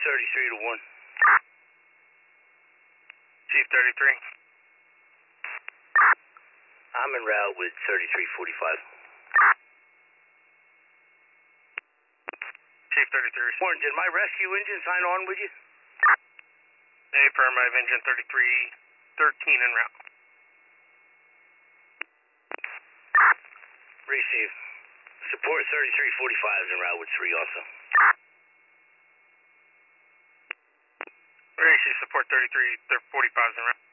33 to 1. Chief 33. I'm en route with 3345. Chief 33. Warren, did my rescue engine sign on with you? Affirmative, engine 3313 en route. Receive. Support 3345 is en route with 3 also. Receive, support 3345 is en route.